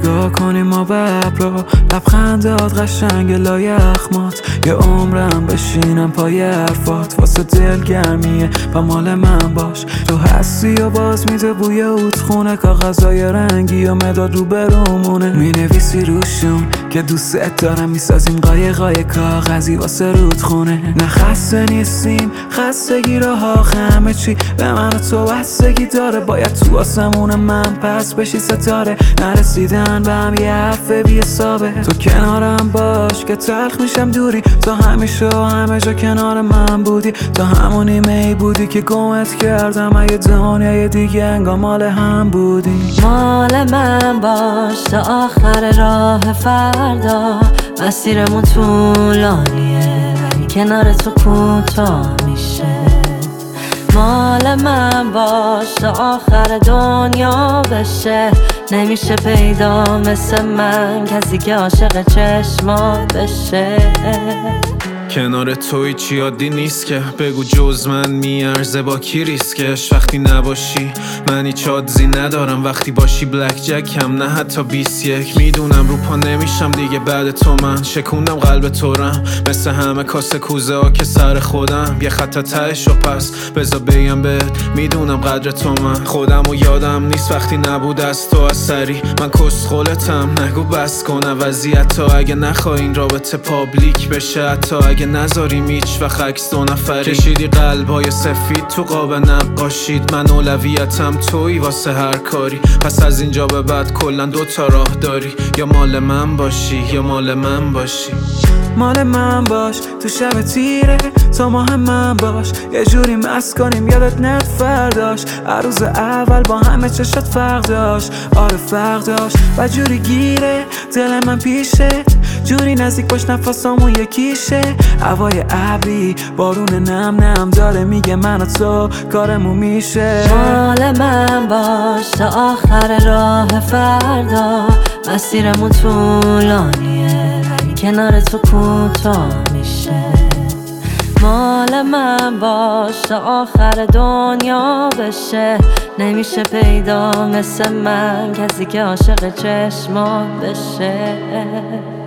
نگاه کنیم ما به ابرا، لبخندات قشنگ لای اخمات، یه عمرم بشینم پای حرفات، واسه دلگرمیه و مال من باش. تو هستی و باز میده بوی عودخونه، کاغذای رنگی و مداد رو برومونه، مینویسی روشون که دوست دارم، میسازیم قایقای کاغذی واسه رودخونه. نه خسته نیستیم، خستگی راه همه چی به من و تو بستگی داره، باید تو آسمون من پس بشی ستاره، نرسیدن به هم یه حرف بی حسابه. تو کنارم باش که تلخ میشم دوری، تو همیشه و همه جا کنار من بودی، تو همون ایمی بودی که گمت کردم، اگه دنیای دیگه انگار مال هم بودی. مال من باش تا آخر راه فردا، مسیرمون طولانیه ولی کنار تو کوتاه میشه. مال من باش تا آخر دنیا بشه، نمیشه پیدا مثل من کسی که عاشق چشمات بشه. کنار توی چی عادی نیست که بگو جز من میارزه با کی ریسکش. وقتی نباشی من هیچ آدزی ندارم، وقتی باشی بلک جکم نه حتی 21. میدونم رو پا نمیشم دیگه بعد تو، من شکوندم قلب تورم مثل همه کاسه کوزه ها که سر خودم یه خط تهش و پس بذار بگم بهت میدونم قدر تو. من خودم و یادم نیست وقتی نبود از تو اثری، من کسخولتم نگو بس کنه وضعیت تا اگه نخوای این رابطه پابلیک بشه، حتی اگه نذاریم هیچ وقت عکس دو نفری. کشیدی قلبای سفید تو قاب نقاشید، من اولویتم تویی واسه هر کاری، پس از اینجا به بعد کلا 2 تا راه داری، یا مال من باشی یا مال من باشی. مال من باش تو شب تیره، تا ماه من باش یه جوری مست کنیم یادت نت فرداش، عروض اول با همه چشات فرق داشت، آره فرق داشت و جوری گیره دل من پیشه، جوری نزدیک باش نفسامون یکیشه، هوای ابری بارون نم نم داره میگه من و تو کارمون میشه. مال من باش تا آخر راه فردا، مسیرمون طولانیه ولی کنار تو کوتاه میشه. مال من باش تا آخر دنیا بشه، نمیشه پیدا مثل من کسی که عاشق چشمات بشه.